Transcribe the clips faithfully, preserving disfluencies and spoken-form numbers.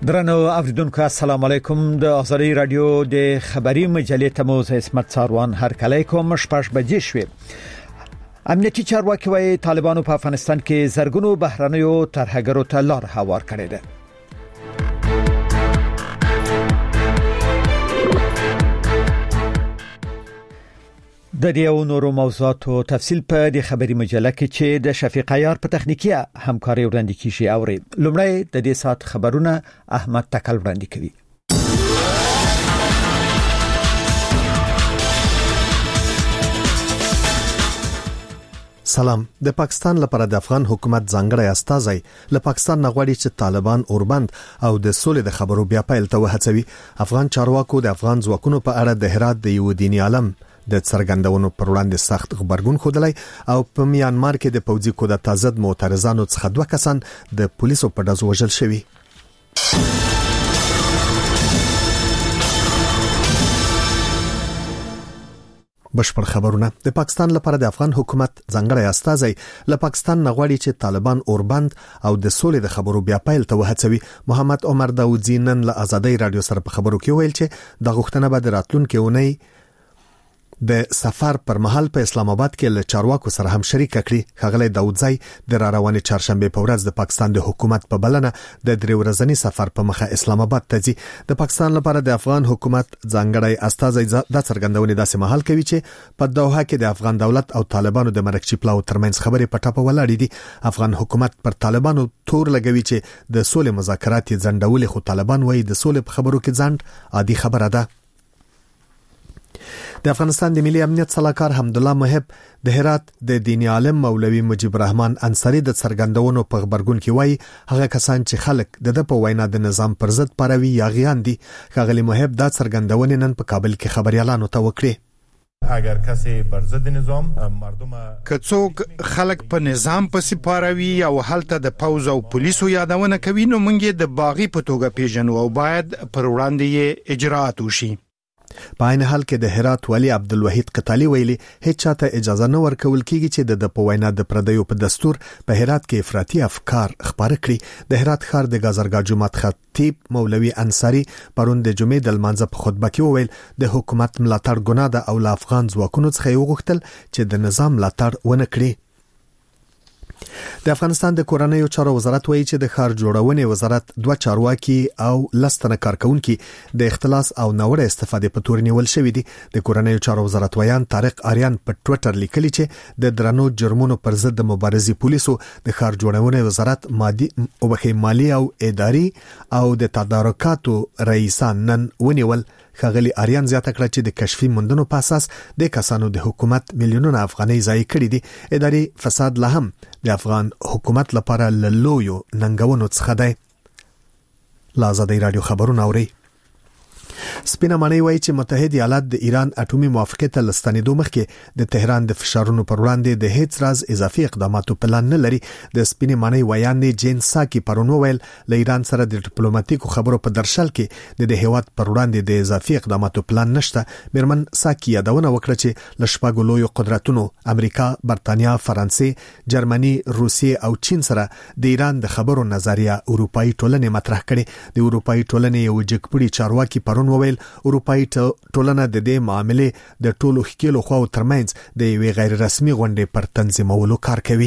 درنو اوریدونکو السلام علیکم د آزادی رادیو د خبری مجلې تموز اسمت ساروان هر کله کوم شپږ بجې شوې. امنیتي چارواکي وايي طالبانو په افغانستان کې زرګونو بهرنیو ترهګرو ته لار هوار کړې ده. د دې او نورو موضوعاتو تفصیل په د خبري مجله کې چې د شفیق عیار په تخنیکی همکاري وړاندې کیږي اوري. لومړی د دې سات خبرونه احمد تکل وړاندې کوي. سلام. د پاکستان لپاره د افغان حکومت ځانګړی استازی له پاکستان نغواړي چې طالبان اوربند او د سولې د خبرو بیا پیل ته وهڅوي. افغان چارواکو د افغان ځواکونو په اړه د هرات د یو دیني عالم د څرګندونو پر وړاندې سخت خبرګون خوده او په میانمار کې د پوځي کودتا ضد معترضانو څخه دوه کسان د پولیسو په ډزو وژل شوي. بشپړ خبرونه. د پاکستان لپاره د افغان حکومت ځانګړی استازی له پاکستان نغواړي چې طالبان اوربند او د سولې د خبرو بیا پیل ته وهڅوي. محمد عمر داودزی نن له آزادی رادیو سره په خبرو کې ویل چې د غوښتنه به د راتلونکي اونۍ د سفر پر مهال په اسلام آباد کې له چارواکو سره هم شریک کړي. ښاغلی داودزی د را روانې چهارشنبه په ورځ د پاکستان د حکومت په بلنه د درې ورځني سفر په مخه اسلام آباد ته ځي. د پاکستان لپاره د افغان حکومت ځانګړی استازی د څرګندونې داسې مهال کوي چې په دوحه کې د افغان دولت او طالبانو د مرکچی پلاو ترمنځ خبرې په ټاپه ولاړې دي. افغان حکومت پر طالبانو تور لګوي چې د سولې مذاکرات یې ځنډول، خو طالبان وایي د سولې په خبرو کې ځنډ عادي خبره ده. د افغانستان د ملي امنیت صلاحکار حمدالله محب د هرات د دیني عالم مولوي مجيب الرحمن انصاری د څرګندونو په خبرګون کې وایي هغه کسان چې خلک د په وینا د نظام پر ضد پاروي یا غیان دي. ښاغلی محب دا څرګندونې نن په کابل کې خبريالانو ته وکړي. اگر کسی بر ضد نظام مردم کڅوک خلک په نظام پسې پاروي او هلته د پوز او پولیسو یادونه کوي نو موږ د باغی په توګه پیژنو او باید پر وړاندې اجرات وشي. په عین حال کې د هرات والی عبدالوحید قتالی ویلي هیڅ چاته اجازه نه ورکول کیږي چې د په وینا د پردیو په دستور په هرات کې افراطي افکار خبره کړي. د هرات ښار د گازرګاه جماعت خطیب مولوي انصاری پرون د جمعې د لمانځه په خطبه کې وویل د حکومت ملاتړ ګناه ده او له افغان ځواکونو څخه یې وغوښتل چې د نظام ملاتړ ونه کړي. د افغانستان د کورنیو چارو وزارت وایي چې د ښار جوړونې وزارت دوه چارواکي او لستنه کارکونکي د اختلاس او ناوړه استفادې په تور نیول شوې دي. د کورنیو چارو وزارت ویان طارق آریان په ټوئیټر لیکلي چې د درنو جرمونو پر ضد د مبارزې پولیسو د ښار جوړونې وزارت مادي او مالي او اداري او د تدارکاتو رئیسان نن ونیول. ښاغلی آریان زیاته کړه چې د کشفي موندنو په اساس د کسانو د حکومت میلیونونه افغانۍ ضایع کړي دي. اداري فساد لا هم د افغان حکومت لپاره لویو ننګونو څخه دی. لا آزادی رادیو خبرونه اوري. سپینه معنی وایي چې متحده ایالات د ایران اټومي موافقه ته لستنېدو مخکې د تهران د فشارونو پر وړاندې د هیڅ راز اضافي اقداماتو پلان نه لري. د سپینه معنی ویاندې جین ساکي پرون وویل له ایران سره د ډیپلوماټیکو خبرو په درشل کې د هیواد پر وړاندې د اضافي اقداماتو پلان نشته. میرمن ساکي یادونه وکړه چې له شپږو لویو قدرتونو امریکا، برتانیا، فرانسې، جرمني، روسیې او چین سره د ایران د خبرو نظریه اروپאי ټولنې مطرح کړي. د اروپאי ټولنې یو جګپړي چارواکي پرون وویل اروپאי ټولنه د دې معاملې د ټولو ښکېلو خواو ترمنځ د یوې غیر رسمي غونډې پر تنظیمولو کار کوي.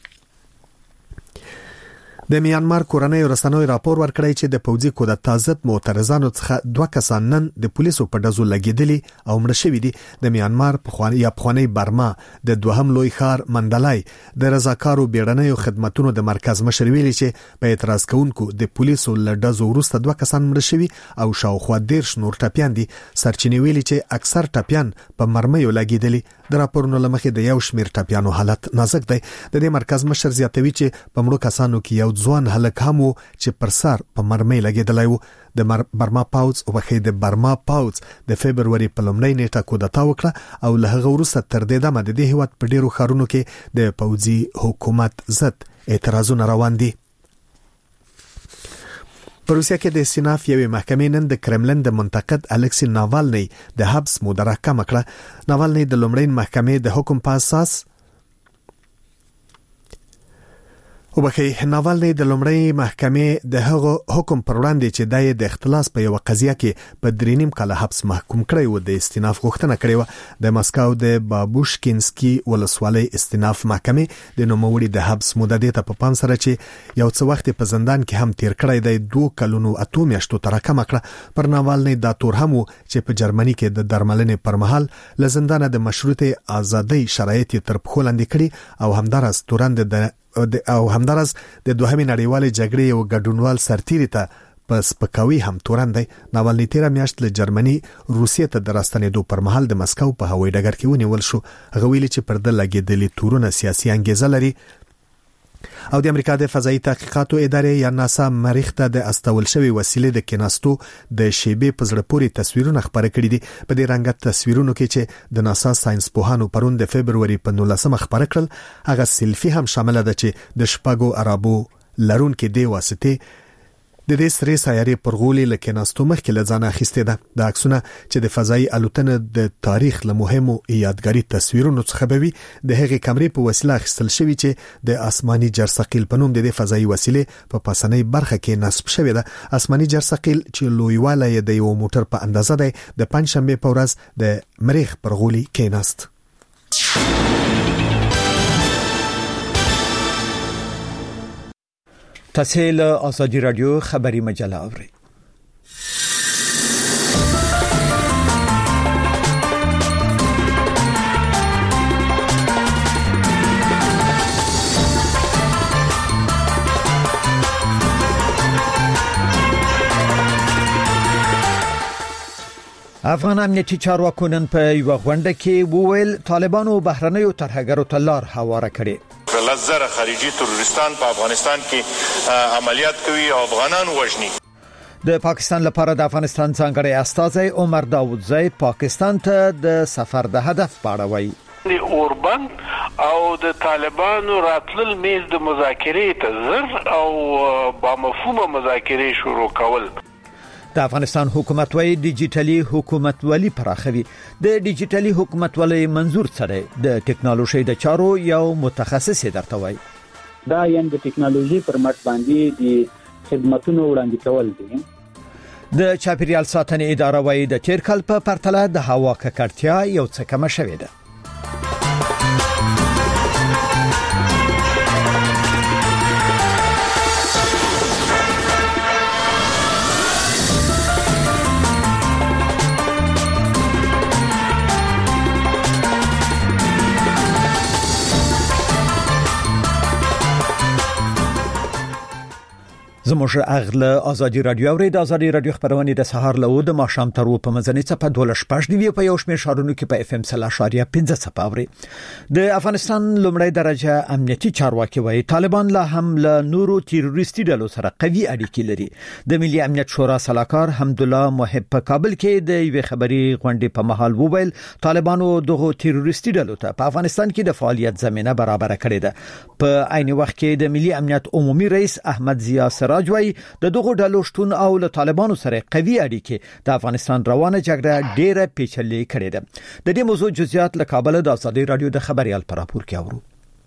د میانمار کورنیو رسنیو راپور ورکړی چې د پوځي کودتا ضد معترضانو څخه دوه کسان نن د پولیسو په ډزو لګیدلي او مړه شوي دي. د میانمار پخوانی یا پخوانی برما د دوهم لوی ښار مندلای د رضاکارو بیړنیو خدماتونو د مرکز مشر ویلي چې په اعتراض کوونکو د پولیسو له ډزو وروسته دوه کسان مړه شوي او شاوخوا دیرش نور ټپیان دي. سرچینې ویلي چې اکثر ټپیان په مرمیو لګیدلي. د راپورونو لمخې د یو شمیر ټپیانو حالت نازک دی. د دې مرکز مشر زیاتوي چې په مړو کسانو کې یو ځوان هلک هم و چې پر سر په مرمۍ لګیدلی و. د برما پاوز او بخې د برما پاوز د فبرवरी په لومړۍ نیټه کودتا وکړه او له هغه وروسته تر دې دمه د دې هیواد په ډیرو ښارونو کې د پوځي حکومت ضد اعتراضونه روان دي. په روسیه کې د سیناف یوې محکمې نن د کرملن د منتقد الکسی ناوالنی د حبس موده راکمه کړه. ناوالنی د لومړۍ محکمې د حکم په اساس وبخې ناوالنی د لومړی محکمې د هغو حکم پر وړاندې چې دای د اختلاس په یو قضیه کې په درینیم کال حبس محکوم کړی و د استیناف غوښتنه کړې و. د مسکو د بابوشکینسکي ولسوالۍ استیناف محکمې د نوموړي د حبس مدته ته په پام سره چې یو څه وخت په زندان کې هم تیر کړی دی دوه کلونو اته میاشتو تر کم کړه. پر ناوالنی دا تور هم چې په جرمني کې د درملنې پر مهال ل زندان د مشروطه ازادۍ شرایط تر پخو لاندې کړي او همدارس تورند د او همدارس د دوهمې نړیوالې جګړې یو ګډونوال سرتیری ته پس پکوي هم تورندې. ناوالنی تیر میاشت له جرمني روسیې ته درستنېدو پر مهال د مسکو په هوایي ډګر کې ونیول شو. غویل چې پر د لګیدلې تورونه سیاسي انګیزه لري او د امریکا د فضائي تحقیقاتو ادارې یا ناسا مریخ ته د استول شوی وسیلې د کیناستو د شیبې په زړه پورې تصویرونه خبره کړي دي. په دې رنګ تصویرونو کې چې د ناسا ساينس پوهانو پرون د فبرवरी په نولسمه خبره کړل هغه سیلفي هم شامل ده چې د شپږو عربو لرون کې دی واسطه د دې سری سیارې پر غولې لکه ناستو مخکې له ځانه اخیسته ده. د عکسونه چې د فضائي الوتنه د تاریخ له مهمو یادګاري تصویرونو څخه به وي د هغې کمرې په وسیله اخیستل شوی چې د آسماني جرثقیل په نوم د فضائي وسیلې په پاسنۍ برخه کې نصب شوی ده. آسماني جرثقیل چې لویواله یې د یو موټر په اندازه دی د پنځشنبه په ورځ د مریخ پر غولې کېناست. تسهیل آزادی رادیو خبری مجله اوري. افغان امنیتي چارواکو نن په یو غونډه کې وویل طالبانو بهرنیو ترهګرو ته لار هواره کړې. لزر خارجي تروریستان په افغانستان کې عملیات کوي او افغانان وژني. د پاکستان لپاره د افغانستان څنګه استازی عمر داوودزی پاکستان ته د سفر د هدف پاړوي. د اوربند او د طالبانو راتلل میز د مذاکرې ته زر او با مفهومه مذاکرې شروع کول. د افغانستان حکومت وايي ډیجیټلي حکومتولي پراخوي. د ډیجیټلي حکومتولي منظور څه دی؟ د ټکنالوژي د چارو یو متخصص درته وایي. دا یان د ټکنالوژي پر مټ باندې د خدماتونو وړاندې کول دي. د چاپیریال ساتنې اداره وايي د تیر کال په پرتله د هوا ککړتیا یو څه کم شوې ده. زموږ اغله ازادي رادیو اوري د ازادي رادیو خبرونه د سهار له د ماښام تر و په مزنی څخه په دولس پښ دی په یو شمېر شهرونو کې په اف ام صفر پنځه څخه اوري. د افغانستان لومړی درجه امنیتي چارواکي وایي طالبان لا هم له نورو تروریستي ډلو سره قوي اړیکې لري. د ملي امنیت شورا سلاکار حمدالله محب په کابل کې د یوې خبري غونډې په محل وویل طالبانو دغه تروریستي ډلو ته په افغانستان کې د فعالیت زمينه برابر کړې ده. په عین وخت کې د ملي امنیت عمومي رئیس احمد ضیا راجوي د دغه ډلو شتون او له طالبانو سره قوي اړیکې د افغانستان روانه جګړه ډېره پیچلې کړې ده. د دې موضوع جزئیات له کابل د ازادي رادیو د خبريال پر راپور کې اورو.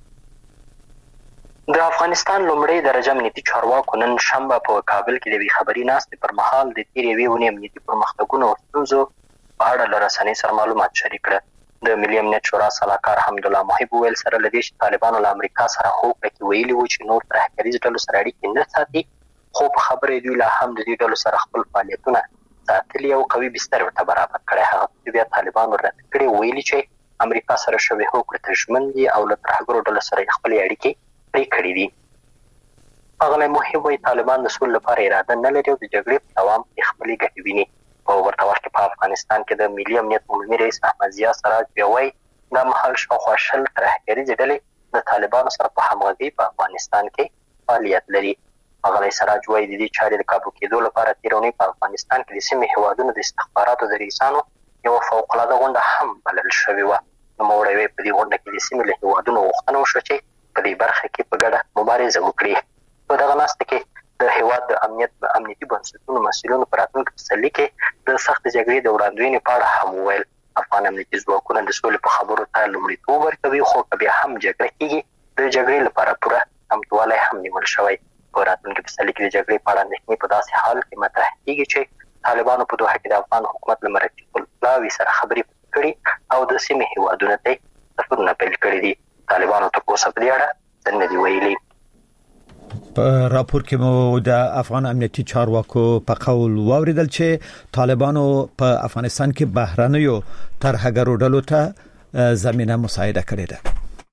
د افغانستان لومړی درجه امنیتي چارواکو نن شنبه په کابل کې د وی خبري ناستې پر مهال د تیرې ویونې امنیتي پرمختګونو او ستونزو په اړه له رسنۍ سره معلومات شریک کړل. د ملي امنیت شورا سلاکار حمدالله محب ویل سره لدې چې طالبانو له امریکا سره هوکړه کې ویلي و چې نور ترهګریز ډلو سره اړیکې نه ساتي، خو په خبرې دوی لا هم د دې ډلو سره خپل فعالیتونه ساتلي او قوي بستر ورته برابر کړی. هغه بیا طالبانو رد کړي ویلي چې امریکا سره شوې هوکړه ته ژمن دي او له ترهګرو ډلو سره خپل اړیکې پرې کړې دي. هغه محب وایي طالبان د سولې لپاره اراده نه لري او د جګړې په دوام کې خپلې ګټې ویني. په ورته وخت کې په افغانستان کې د ملي امنیت عمومي رئیس احمد ضیا راجوي وایي دا مهال شاوخوا شل ترهګریزې ډلې د طالبانو سره په همغږي په افغانستان کې فعالیت لري. هغه سراج وایي د دې چارې د کابو کېدو لپاره تیرونی په افغانستان کې د سیمې هیوادونو د استخباراتو د رئیسانو یو فوق العاده غونډه هم بلل شوې وه. نوموړی وایي په دې غونډه کې د سیمې له هیوادونو غوښتنه وشوه چې په دې برخه کې په ګډه مبارزه وکړي. په دغه ناسته کې د هیواد د امنیت امنیتي بنسټونو مسؤلینو په راتلونکي پسرلي کې د سخت جګړې د وړاندوینې په اړه هم وویل. افغان امنیتي ځواکونه د سولې په خبرو ته لومړیتوب ورکوي، خو که بیا هم جګړه کېږي د جګړې لپاره پوره چمتووالی هم نیول شوی. په راتلونکي پسرلي کې د جګړې په اړه اندېښنې په داسې حال کې مطرح کېږي چې طالبانو په دوحه کې د افغان حکومت له مرکزي پلاوي سره خبرې کړي او د سیمې هیوادونو ته سفرونه پیل کړي دي. طالبانو تر اوسه په دې اړه څه نه دي ویلي. په راپور کې مو د افغان امنیتي چارواکو په قول واوریدل چې طالبانو په افغانستان کې بهرنیو ترهګرو ډلو ته زمينه مساعده کړې ده.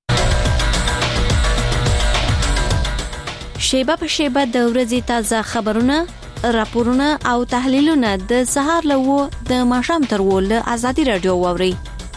شیبه په شیبه د ورځې تازه خبرونه، راپورونه او تحلیلونه د سهار لوو د ماښام تر ول ازادي رادیو واوري.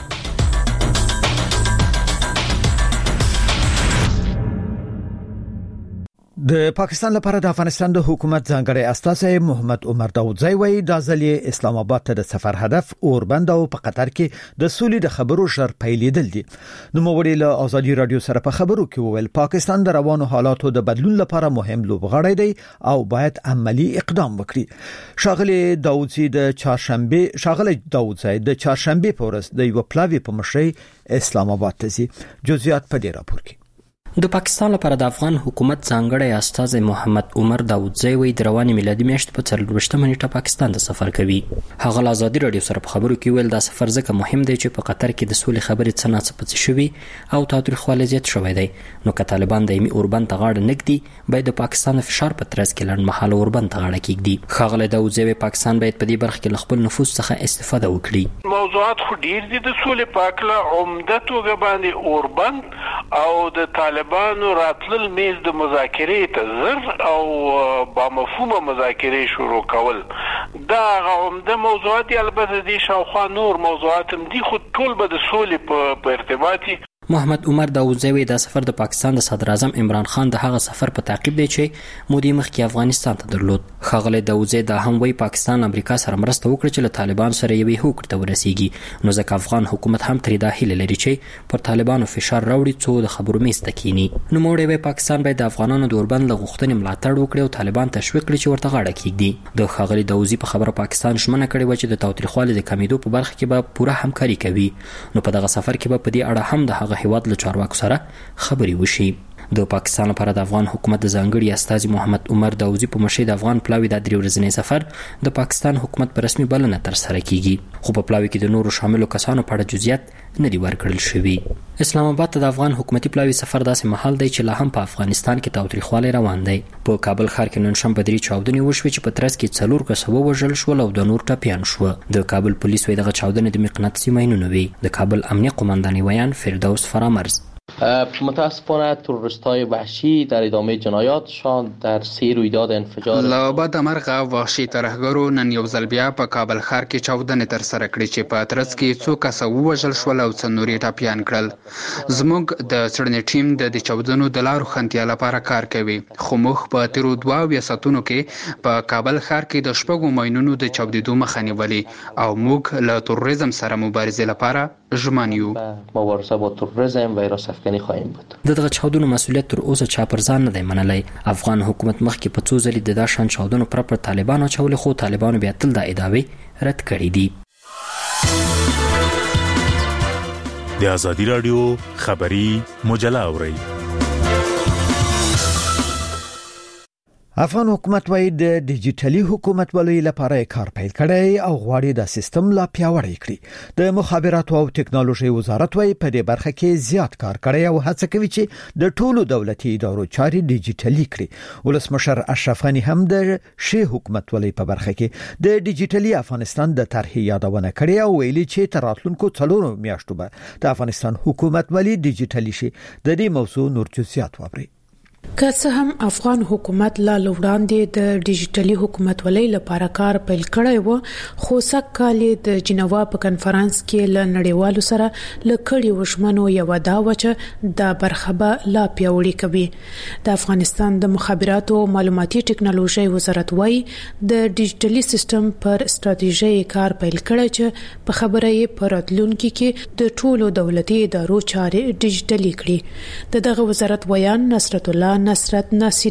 د پاکستان لپاره د افغانستان د حکومت ځانګړی استازی محمد عمر داودزی وایي د ځلې اسلام آباد ته د سفر هدف اوربند او په قطر کې د سولې د خبرو شر پیلیدل دي. نو موږ له ازادي رادیو سره په خبرو کې وویل پاکستان د روانو حالاتو د بدلون لپاره مهم لوبغاړی دی او باید عملی اقدام وکړي. شاغلی داودزی د چهارشنبه شاغلی داودزی د چهارشنبه په ورځ د یو پلاوی په مشرۍ اسلام آباد ته ځي. جزئیات په دې راپور کې. د پاکستان لپاره د افغان حکومت ځانګړی استازی محمد عمر داودزی وی د رواني میلادي میاشت په څلورویشتمه نیټه پاکستان ته سفر کوي. هغه له ازادي رادیو سره په خبرو کې ویل دا سفر ځکه مهم دی چې په قطر کې د سولې خبرې څه نه څه پڅ شوي او تاوتریخوالی زیات شوی دی. نو که طالبان دایمي اوربند ته غاړه نږدي باید د پاکستان فشار په ترڅ کې لنډمهاله اوربند ته غاړه کېږدي. ښاغلی داودزی وی پاکستان باید په دې برخه کې له خپل نفوذ څخه استفاده وکړي. موضوعات خو ډیر دي د سولې په اړه، عمده توګه باندې اوربند او د طالبانو راتلل میز د مذاکرې ته زر او با مفهومه مذاکرې شروع کول دا عمده موضوعات دي. البته دي شاوخوا نور موضوعات هم دي خو ټول به د سولې په ارتباطي. محمد عمر داودزی وی دا سفر د پاکستان د صدر اعظم عمران خان د هغه سفر په تعقیب دی چې مودې مخکې افغانستان ته درلود. ښاغلی داودزی دا هم وی پاکستان امریکا سره مرسته وکړه چې له طالبان سره یوې هوکړې ته ورسیږي. نو ځکه افغان حکومت هم ترې دا هیله لري چې پر طالبانو فشار راوړي څو د خبرو میز ته کینی. نو موږ وی پاکستان باید د افغانانو د اوربند له غوښتنې ملاتړ وکړي او طالبان تشویق کړي چې ورته غاړه کېږدي. د ښاغلي داودزی په خبره پاکستان ژمنه کړې و چې د تاوتریخوالي د کمیدو په برخه کې به پوره همکاري کوي. نو په دغه سفر کې به په دې اړه هم د هغه هیواد له چارواکو سره خبرې وشي. د پاکستان لپاره د افغان حکومت د ځانګړي استازي محمد عمر داودزی په مشرۍ د افغان پلاوي د درې ورځنی سفر د پاکستان حکومت په رسمي بلنه تر سره کیږي. خو په پلاوي کې د نورو شاملو کسانو په اړه جزئیات نه دي ورکړل شوي. اسلام آباد ته د افغان حکومتي پلاوي سفر داسې مهال دی چې لا هم په افغانستان کې تاوتریخوالی روان دی. په کابل ښار کې نن شنبه درې چاودنې وشوې چې په ترڅ کې څلور کسه ووژل شول او د نور ټپیان شو. د کابل پولیس وایي دغه چاودنې د مقناطیسي ماینونو وي. د کابل امنیه قماندانۍ ویان فردوس فرامرز متاسفانه تروریست‌های وحشی در ادامه جنایاتشان در سه رویداد انفجار له بعد مرغ وحشي ترهګرو نن یو ځل بیا په کابل ښار کې چاودنې تر سره کړې چې په ترڅ کې څو کسه ووژل شول او څو نور ټپیان کړل. زموږ د څېړنې ټیم د دې چاودنو د لارو خنتیا لپاره کار کوي، خو موږ په تیرو دوه اویا ساعتونو کې په کابل ښار کې د شپږو ماینونو د چاودېدو مخه نیولې او موږ له تروریزم سره مبارزې لپاره ژمن یو. مبارزه با تروریزم و حراسافکنی خواهیم بود. دغه چاودنو مسؤلیت تر اوسه چا پر ځان نه دی منلی. افغان حکومت مخکې په څو ځلې د دا شان چاودنو پر پر طالبانو چولې، خو طالبانو بیا تل دا ادعاوې رد کړې دي. د ازادي رادیو خبری مجله اورئ. افغان حکومت وايي د ډیجیټلي حکومت ولې لپاره کار پیل کړي او غواړي د سیستم لا پیاوړی کړي. د مخابراتو او ټکنالوژي وزارت وايي په دې برخه کې زیات کار کړي او هڅه کوي چې د ټولو دولتي ادارو چاري ډیجیټلي کړي. ولسمشر اشرف غنی هم د شی حکومت ولې په برخه کې د ډیجیټلي افغانستان د طرحې یادونه کړې او ویلي چې تر راتلونکو څلورو میاشتو به د افغانستان حکومت ولې ډیجیټلي شي. د دې موضوع نور جزئیات وابري. که څه هم افغان حکومت لا لوړاندې د ډیجیټلي حکومت ولې لپاره کار پیل کړی و، خو سکهال د جنیوا په کنفرانس کې ل نړیوالو سره لکړی وشمنو یو دا وچه د برخبه لا پیوړی کوي. د افغانستان د مخابراتو او معلوماتي ټکنالوژي وزارت وايي د ډیجیټلي سیستم پر ستراتیژي کار پیل کړی چې په خبره یې پر راتلونکي کې د ټولو دولتي ادارو چارې ډیجیټلي کړي. دغه وزارت ویان نصرت الله نصرت ناصری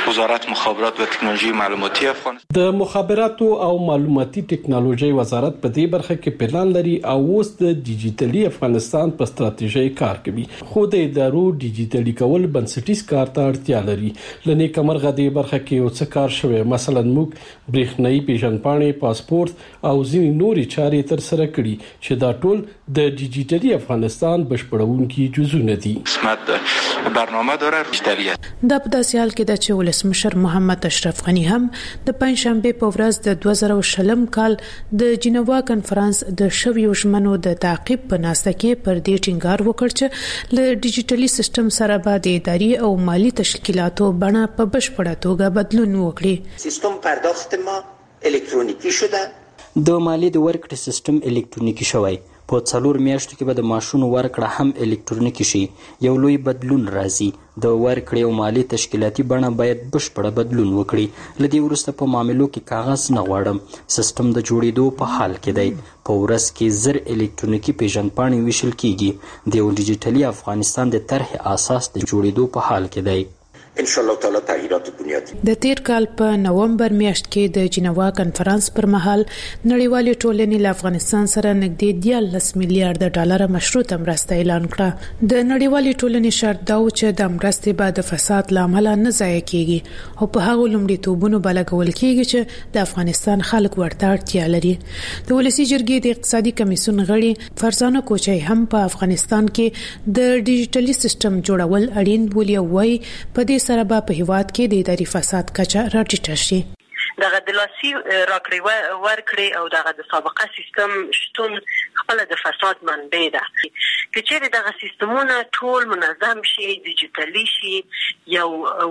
وزارت مخابرات و تکنولوژي معلوماتي افغانستان د مخابرات او معلوماتي ټکنالوژي وزارت په دې برخه کې پلان لري او اوس د ډیجیټلي افغانستان په ستراتیژي کار کوي. خو د ادارو ډیجیټلي کول بنسټیز کار ته اړتیا لري. لنی کمرغه دې برخه کې یو څه کار شوی، مثلا موږ برېښنايي پیژندپاڼې، پاسپورت او ځینې نورې چارې تر سره کړي چې دا ټول د ډیجیټلي افغانستان بشپړونکي جزونه دي. قسمت برنامه داره ډیجیټلیت. د په داسې حال کې د چې ولسمشر محمد اشرف غنی هم د پنځشنبه په ورځ د دوه زره شلم کال د جنیوا کنفرانس د شویو ژمنو د تعقیب په ناسته کې پر دې ټینګار وکړ چې له ډیجیټلي سیستم سره به د اداري او مالی تشکیلاتو بڼه په بشپړه توګه بدلون وکړي. سیستم پرداخت ما الکترونیکی شده. د مالی د ورکړې سیستم الکترونیکی شوی. په څلور میاشتو کې به د معاشونو ورکړه هم الکترونیکی شي. یو لوی بدلون راځي. د ورکړې او مالی تشکیلاتي بڼه باید بشپړه بدلون وکړي. لدې وروسته په معاملو کې کاغذ نه غواړم. سیستم د جوړېدو په حال کې دی. په ورځ کې زر الکترونیکی پیژندپاڼې ویشل کیږي. د یو ډیجیټلي افغانستان د طرح اساس د جوړېدو په حال کې دی. ان شاء الله تعالی تغییرات بنیادی. د تیر کال په نومبر میاشت کې د جنیوا کنفرانس پر مهال نړیوالې ټولنې له افغانستان سره نږدې دیارلس میلیارډ ډالر مشروطه مرسته اعلان کړه. د نړیوالې ټولنې شرط دا و چې د مرستې بعد د فساد لامل نه ضایع کیږي او په هغه لومړیتوبونو بلګول کیږي چې د افغانستان خلک ورته اړتیا لري. د ولسی جرګې د اقتصادي کمیسیون غړي فرزانه کوچي هم په افغانستان کې د ډیجیټلي سیستم جوړول اړین بولي او وايي په دې سره به په هیواد کې د اداري فساد کچه راټیټه شي. دغه د لاسي راکړې ورکړې او دغه د سابقه سیستم شتون خپل د فساد منبع ده. که چیرې دغه سیستمونه ټول منظم شي، ډیجیټلي شي، یو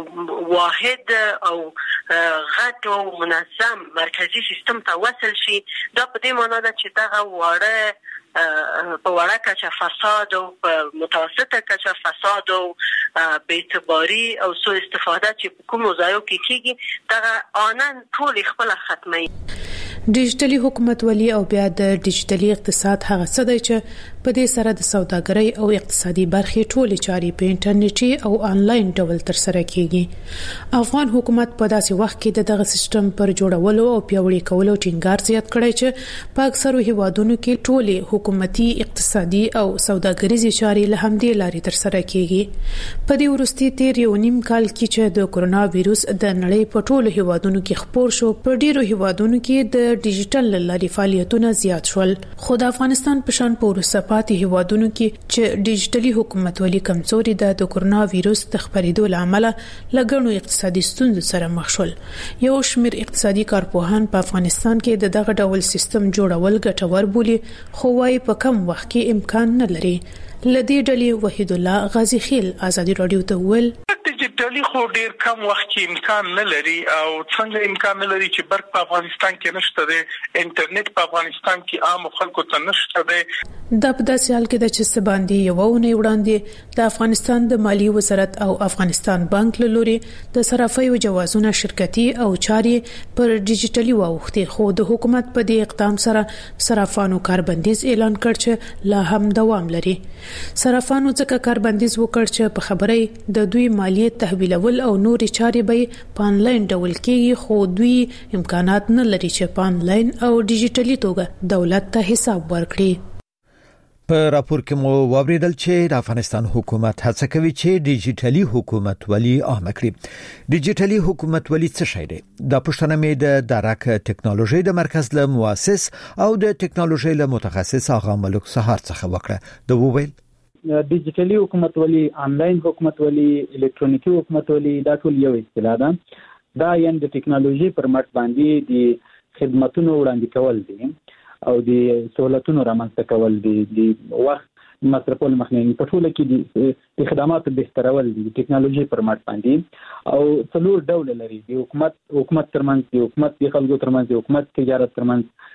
واحد او غټ او منظم مرکزی سیستم ته وصل شي، دا په دې معنی ده چې دغه واړه په وړه کچه فساد او په متوسطه کچه فساد او بې اعتباري او سوء استفاده چې په کومو ځایو کې کیږي دغه آنن ټول خپل ختمي. ډیجیټلي حکومتولي او بیا د ډیجیټلي اقتصاد هغه څه دی چې په دې سره د سوداګرۍ او اقتصادي برخې ټولې چارې په انټرنیټي او آنلاین ډول تر سره کیږي. افغان حکومت په داسې وخت کې د دغه سیستم پر جوړولو او پیاوړي کولو ټینګار زیات کړی چې په اکثرو هیوادونو کې ټولې حکومتي، اقتصادي او سوداګریزي چارې له همدې لارې تر سره کیږي. په دې وروستي تیر یو نیم کال کې چې د کورونا وایروس د نړۍ په ټولو هیوادونو کې خپور شو، په ډیرو هیوادونو کې د ډیجیټل لارې فعالیتونه زیات شول. خو د افغانستان په شان په وروسته پاتې هیوادونو کې چې ډیجیټلي حکومتولي کمزوري ده، د کورونا وایروس د خپرېدو لامل لګڼو اقتصادي ستونزو سره مخ شول. یو شمېر اقتصادي کارپوهان په افغانستان کې د دغه ډول سیستم جوړول ګټور بولي، خو وايي په کم وخت کې امکان نه لري. لدی ډلې وحید الله غازی خیل آزادی رادیو ته ویل ډیجیټلي خو ډیر کم وخت کې امکان نه لري او څنګه امکان نه لري چې برق په افغانستان کې نشته دی، انټرنیټ په افغانستان کې عام خلکو ته نشته دی. د په داسې حال کې د چې باندې یو ونه وړاندې د افغانستان د مالی وزارت او افغانستان بانک له لوري د صرافیو جوازونه شرکتي او چاري پر ډیجیټلي واوښتي، خو د حکومت په دې اقدام سره صرافانو کاربندیز اعلان کړ چې لا هم دوام لري. صرافانو ځکه کاربندیز وکړ چې په خبرې د دوی مالیه تحویلول او نوري چاري به په انلاین ډول کېږي، خو دوی امکانات نه لري چې په انلاین او ډیجیټلي توګه دولت ته حساب ورکړي. په راپور کې مو واوریدل چې د افغانستان حکومت هڅه کوي چې ډیجیټلي حکومتولي عام کړي. ډیجیټلي حکومتولي څه شی دی؟ د پښتنه مې د دراک ټکنالوژي د مرکز له مؤسس او د ټکنالوژي له متخصص آغا ملک سهار څخه وکړه. د وویل ډیجیټلي حکومتولي، آنلاین حکومتولي، الکترونیکی حکومتولي دا ټول یو اصطلاح ده. دا یعنی د ټکنالوژي پر مټ باندې د خدماتونو وړاندې کول دي او د سہولتونو رامنځته کول دي، د وخت مصرفول مخنیوي په ټوله کې د خدماتو بهترول دي ټکنالوژي پر مټ باندې. او څلور ډول لري، د حکومت حکومت ترمنځ، د حکومت د خلکو ترمنځ، د حکومت تجارت ترمنځ،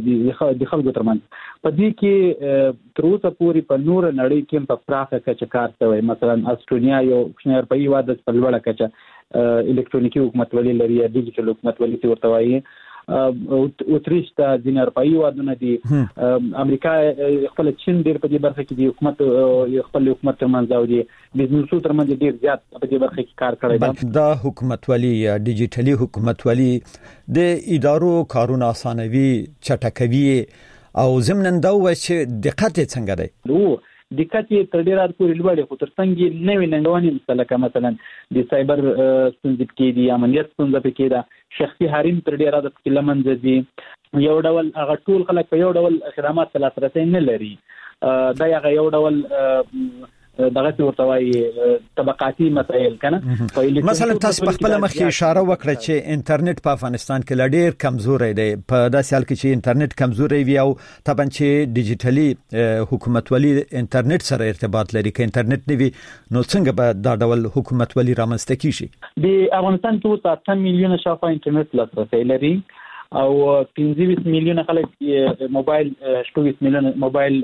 د خلکو ترمنځ. په دې کې تر اوسه پورې په نور نړۍ کې په پراخه کچه کار شوی. مثلا استرالیا یو کوچنی اروپایي هیواد په لوړه کچه الکترونیکی حکومتولي لري، ډیجیټل حکومتولي ورته وایي. اتریش ته د اروپאי وادونه دي امریکا خپل چین ډیر په دې برخه کې د حکومت خپل حکومت ترمنځ او د بزنسو ترمنځ ډیر زیات په دې برخه کې کار کړی دا د حکومتولي یا ډیجیټلي حکومتولي د ادارو کارونه اسانوي چټکوي او زمنن دا و چې دقت څنګه دی نو دقت یې تر ډیره پورې لوړ خو تر څنګه نوې ننګونې مثلا مثلا د سایبر ستونزې کې دي امنیت ستونزې کې ده شخصي حریم تر ډیره د کلمن ځي یو ډول هغه ټول خلک په یو ډول خدمات لاسرسي نه لري دا هغه یو ډول دغه ورته وایي طبقاتي مسایل کنه مثلا تاسو په خپل مخ کې اشاره وکړه چې انټرنیټ په افغانستان کې لډیر کمزوري دی په داسې حال کې چې انټرنیټ کمزوري وي او طبعا چې ډیجیټلي حکومتولي انټرنیټ سره ارتباط لري کې انټرنیټ نه وي نو څنګه به دا ډول حکومتولي رامنځته کیږي د افغانستان کې اته میلیونه شاوخوا انټرنیټ لاسرسي لري او پنځه میلیونه خلک موبایل شپږ میلیونه موبایل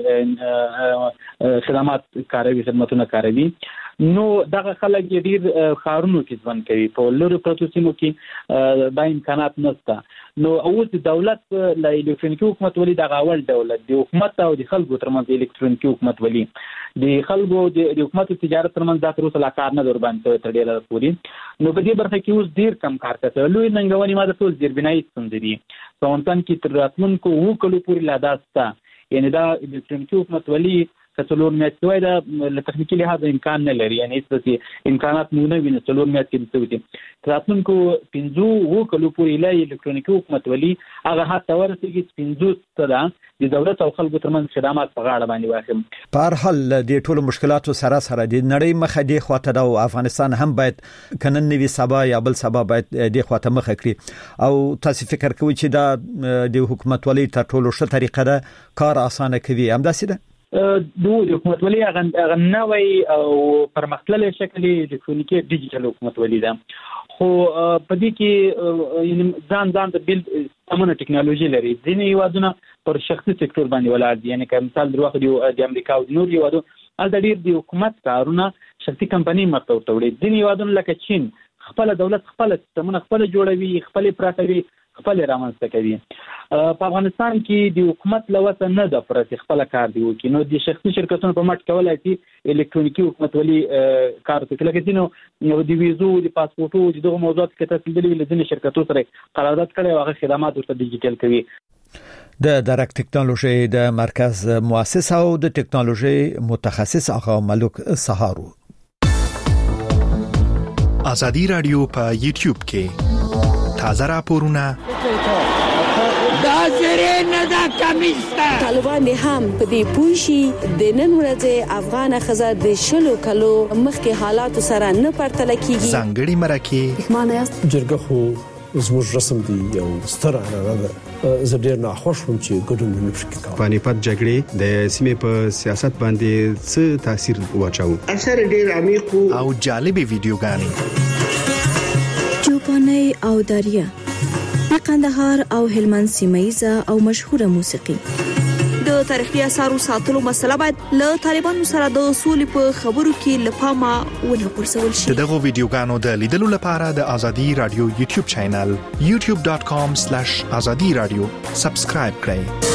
خدمات کاروي خدماتونه کاروي نو دغه خلک ډیر خارونو کې ځوان کوي په لوري پروتو سیمو کې دا امکانات نشته نو اوس د دولت له الکترونیکي حکومتولي د غاول دولت د حکومت او د خلکو ترمنځ الکترونیکي حکومتولي د خلکو د حکومت تجارت ترمنځ د تر اوسه کار نه در باندې تر ډیره پوري نو په دې برخه کې اوس ډیر کم کار کوي لوی ننګونی ماده ټول زیربنای ستونزې دي په افغانستان کې تر راتلونکو وو کلو پورې لا داستا یعنی دا الکترونیکي حکومتولي څلور میاشتې وای دا له تخنیکی لحاظ امکان نه لري یعنی هیڅ امکانات نه وي نه څلور میاشتې کې څه راتلونکو پنځو وو کلو پورې لا الکترونیکي حکومتولي هغه هڅه ورسېږي چې پنځو ستدا د دولت او خلکو ترمنځ خدمات په غاړه باندې واخلي په هر حال د ټولو مشکلاتو سره سره د نړۍ مخه دی خواته دا او افغانستان هم باید کنن نوي سبا یا بل سبا باید د خواته مخه کړی او تاسو فکر کوئ چې دا د حکومتولي تر ټولو ښه طریقه ده کار اسانه کوي هم داسې ده دوه د حکومتولي هغه نوې او پرمختللې شکل الکترونیکي ډیجیټل حکومتولي ده خو په دې کې ځان ځان د بیل سمونه ټکنالوژي لري ځینې یوازونه پر شخصي سکتور باندې ولاړ دي یعنی که مثال دروغ دی د امریکا او نور یوازو ال د ډیر د حکومت کارونه شخصي کمپنی مرته وړي ځینې یوازونه لکه چین خپل دولت خپل سمونه خپل جوړوي خپل پراتوي خپل رامنځته کوي په افغانستان کې د حکومت لوسه نه د پرت خپل کار دی وکي نو د شخصي شرکتونو په مټ کولای شي الکترونیکي حکومتولي کار کوي لکه دینو نو د ویزو د پاسپورتو د دغه موضوعات کې تاسو د لږ شرکتونو سره قرارداد کړي او هغه خدمات ورته ډیجیټل کوي د درک ټکنالوژي د مرکز مؤسس او د ټکنالوژي متخصص آقا ملک سهارو ازادي رادیو په یوټیوب کې تازه راپورونه دا زری نه دا کمیسته طالبان هم په دې پوښي د نن ورځې افغان خزر د شلو کلو مخکې حالات سره نه پرتل کیږي ځانګړي مرکه معنی جرګه خو زموږ رسم دی یو ستر اعلان زه ډیر نه خوښ وم چې ګډون نه پکې پانیپت جګړې د سیمې په سیاست باندې څه تاثیر واچاو اثر ډیر عمیق او جالب ویډیوګانې چوپاني او دریا د قندهار او هلمند سیمایزه او مشهوره موسیقي د تاریخي اثارو ساتلو مسله باید له طالبانو سره د اصول په خبرو کې لپاره ونه پرسول شي دغه ویډیوګانو د لیدلو لپاره د ازادي رادیو یوټیوب چینل یوټیوب ډاټ کام سلیش ازادي رادیو سبسکرایب کړئ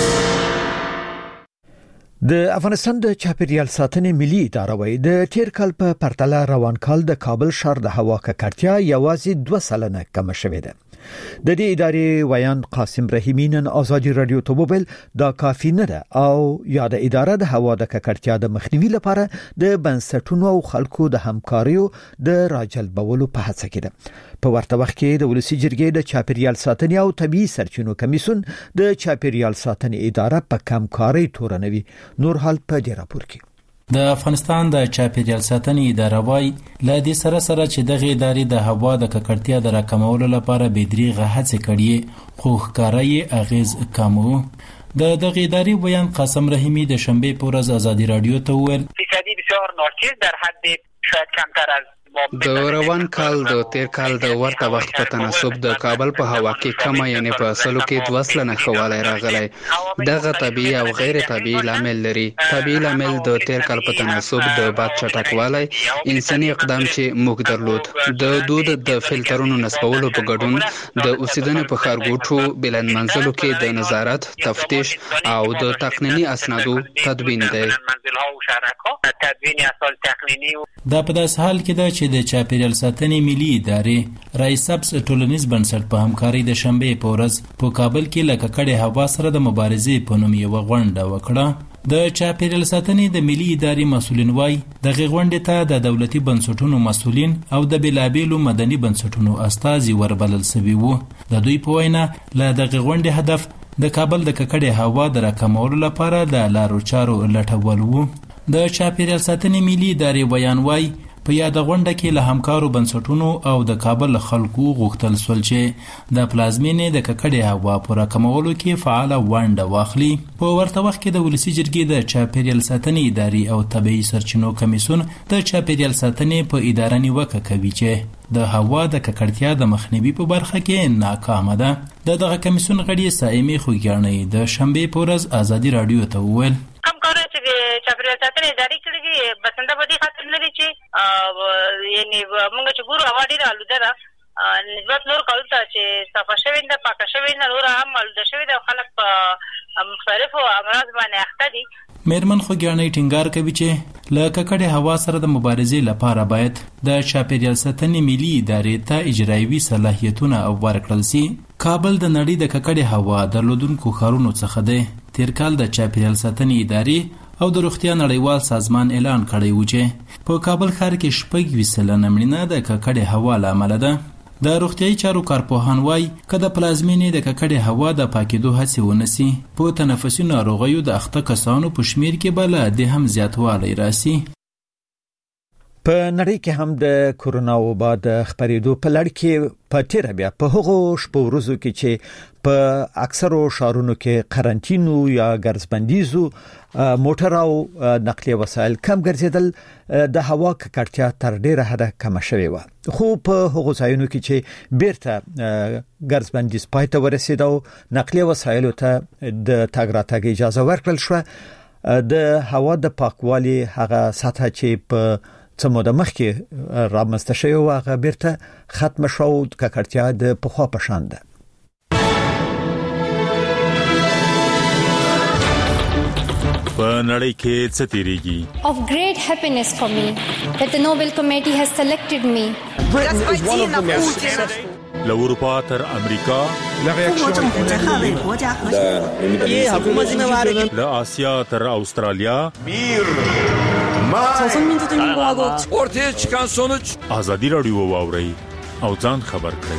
د افغانستان د چاپیریال ساتنې ملي اداره وایي د تیر کال په پرتله روان کال د کابل ښار د هوا ککړتیا یوازې دوه سلنه کم شوې ده د دې ادارې ویان قاسم رحیمی نن ازادي رادیو ته وویل دا کافي نه ده او یا د اداره د هوا د ککړتیا د مخنیوي لپاره د بنسټونو او خلکو د همکاریو د راجلبولو په هڅه کې ده په ورته وخت کې د ولسی جرګې د چاپیریال ساتنې او طبي سرچینو کمیسیون د چاپیریال ساتنې اداره په کمکاري تورنوي نور حال په دې راپور کې د افغانستان د چاپیریال ساتنې اداره وايي ل دې سره سره چې دغه ادارې د هوا د ککړتیا د راکمولو لپاره بېدریغه هڅې کړې خو ښکاري اغیز کمو د دغه ادارې بیان قاسم رحیمی د شنبه په ورځ ازادي رادیو ته وویل فیصدی بسیار ناچیز در حد شاید کمتر از د روان کال د تیر کال د ورته وخت په تناسب د کابل په هوا کې کمه یعنی په سلو کې دوه سلنه خواله راغلی. دغه طبيعي او غیر طبيعي لامل لري. طبيعي لامل د تیر کال په تناسب د باد چټکوالی، انساني اقدام چې موږ درلود، د دود د فلټرونو نصبولو په ګډون، د اوسیدنې په ښارګوټو بلند منزلو کې د نظارت، تفتیش او د تقنیني اسنادو تدوین دی. دا په داس حال کې ده چې د چاپیریال ساتنې ملي ادارې رایسبس ټولنیز بنسټ په همکاري د شنبه په ورځ په کابل کې لکه کډې هوا سره د مبارزې په نوم یو غونډه وکړه. د چاپیریال ساتنې د ملي ادارې مسولین وای د غونډې ته د دولتي بنسټونو مسولین او د بلابېلو مدني بنسټونو استازي وربلل شوي وو. د دوی په وینا له دغه غونډې هدف د کابل د ککړې هوا د راکمولو لپاره د لارو چارو لټول وو. د چاپیریال ساتنې ملي ادارې بیان وای په یاد غونډه کې له همکارو بنسټونو او د کابل خلکو غوښتل سول چې د پلازمینې د ککړې هوا پر راکمولو کې فعال ونډه واخلي. په ورته وخت کې د ولسی جرګې د چاپیریال ساتنې ادارې او طبيعي سرچینو کمیسیون د چاپیریال ساتنې په اداره نیوکه کوي چې د هوا د ککړتیا د مخنیوي په برخه کې ناکامه ده. د دغه کمیسیون غړي سایمي خوګیانې د شنبه په ورځ ازادي رادیو ته وویل چاپیریال ساتنې ادارې کړي دي بسنده په دې خاطر لري چې یعنی موږ چې ګورو هوا ډېره آلوده ده نسبت نور کلو ته چې صفا شوې ده، پاکه شوې ده، نور هم آلوده شوې ده، خلک په مختلفو امراض باندې اخته دي. میرمن خوګیانې ټینګار کوي چې له ککړې هوا سره د مبارزې لپاره باید د چاپیریال ساتنې ملي ادارې ته اجرایوي صلاحیتونه ورکړل شي. کابل د نړۍ د ککړې هوا درلودونکو ښارونو څخه دی. تیر کال د چاپیریال ساتنې ادارې او د روغتیا نړیوال سازمان اعلان کړی و چې په کابل ښار کې شپږ سلنه مړینه د ککړې هوا له امله ده. د روغتیايي چارو کارپوهان وایي که د پلازمینې د ککړې هوا د پاکېدو هڅې ونسي په تنفسي ناروغیو د اخته کسانو په شمیر کې به له دې هم زیاتوالی راسي. په نړۍ کې هم د کورونا وبا د خپرېدو په لړ کې په تیر بیا په هغو شپو ورځو کې چې په اکثرو شهرونو کې قرنټینو یا ګرځبندیزو موټر او نقلیه وسایل کم ګرځیدل د هوا ککړتیا تر ډیره حده کم شوې و. خو په هغو ځایونو کې چې بیرته ګرځبندیز پای ته ورسېد او نقلیه وسایلو ته د تګ راتګ اجازه ورکړل شوه، د هوا د پاکوالي هغه سطح چې په څه موده مخکې رامنځته شوی و هغه بیرته ختم شو، ککړتیا د پخوا په شان ده. په نړۍ کې څه تیریږي؟ Of great happiness for me that the Nobel Committee has selected me. له اروپا تر امریکا، له آسیا تر استرالیا، ortaya çıkan sonuç ازادي رادیو واوري او ځان خبر کړئ.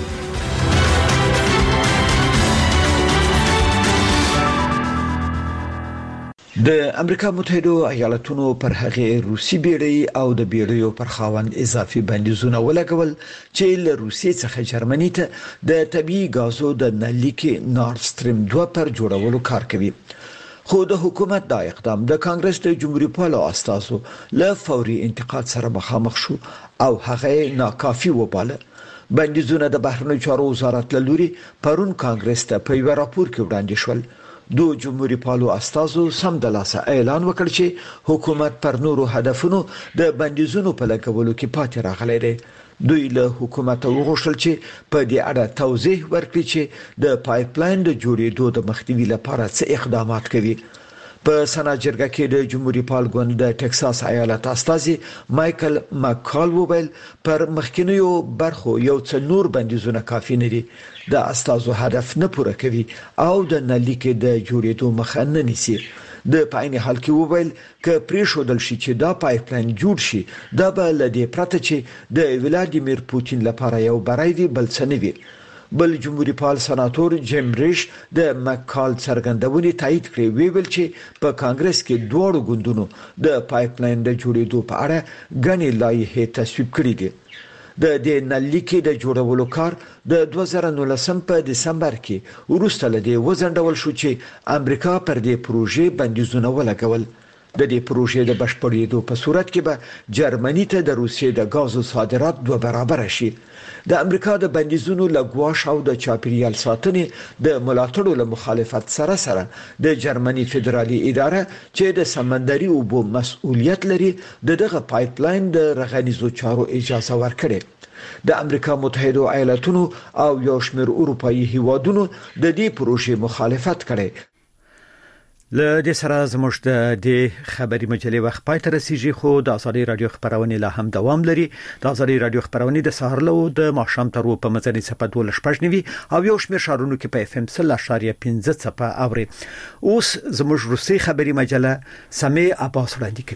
د امریکا متحده ایالاتونو پر هغه روسي بیړۍ او د بیړیو پر خاوند اضافي بندیزونه ولګول چې له روسي څخه جرمني ته د طبيعي غازو د نلیکي نورد سټریم دوه پر جوړولو کار کوي. خو د حکومت دا اقدام د کانګرس د جمهوریت پالو استازو له فوري انتقاد سره مخامخ شو او هغه ناکافي وباله. بندیزونه د بهرنیو چارو وزارت له لوري پرون کانګرس ته په یو راپور کې وړاندې شول. دو جمهوریت پالو استازو سم د لاسه اعلان وکړ چې حکومت پر نورو هدفونو د بندیزونو په لګولو کې پاتې راغلی دی. دوی له حکومت وغوښتل چې په دې اړه توضیح ورکړي چې د پایپ لاین د جوړېدو د مخنیوي لپاره څه اقدامات کوي. په سنا جرګه کې د جمهوریت پال ګوند د ټکساس ایالت استازي مايكل ماکال وویل پر مخکینیو برخو یو څه نور بندیزونه کافي نه دي. د استازو هدف نه پوره کوي او د نلیکې د جوړېدو مخه نه نیسي. د پاین حال کې وویل ک پریښودل شي چې دا پایپ لاین جوړ شي دا به لدې پرته چې د ولادیمیر پوتین لپاره یو برای دی بل څه نه وي. بل جمهوریت پال سناتور جیم ریش د مکال څرګندونې تایید کړې، ویل چې په کانګرس کې دوه ګوندونو د پایپ لاین د جوړېدو په اړه غني لایحه تصویب کړې دي. د دې نلیکې د جوړولو کار د دوه زره نولسم په دسمبر کې وروسته له دې وزندول شو چې امریکا پر دې پروژې بندیزونه ولګول. د دې پروژې د بشپړېدو په صورت کې به جرمني ته د روسیې د غازو صادرات دوه برابر شي. د امریکا د بندیزونو لګواش او د چاپیریال ساتنې د ملاتړو له مخالفت سره سره د جرمني فدرالي اداره چې د سمندري اوبو مسؤلیت لري د دغه پایپ لاین د رغنیزو چارو اجازه ورکړه. د امریکا متحده ایالاتونو او یو شمېر اروپאי هیوادونو د دې پروژې مخالفت کړي. له دې سره زموږ د خبري مجلې وخت پای ته رسیدي، خو د ازادي رادیو خبرونه لا هم دوام لري. د ازادي رادیو خبرونه د سهار له د ماښام تر په مزني صفه دولس پښنوي او یو شمېر شارونو کې په اف ام صفر اشاریه پنځه صفه اوري. اوس زموږ روسي خبري مجله سمې عباس وړاندې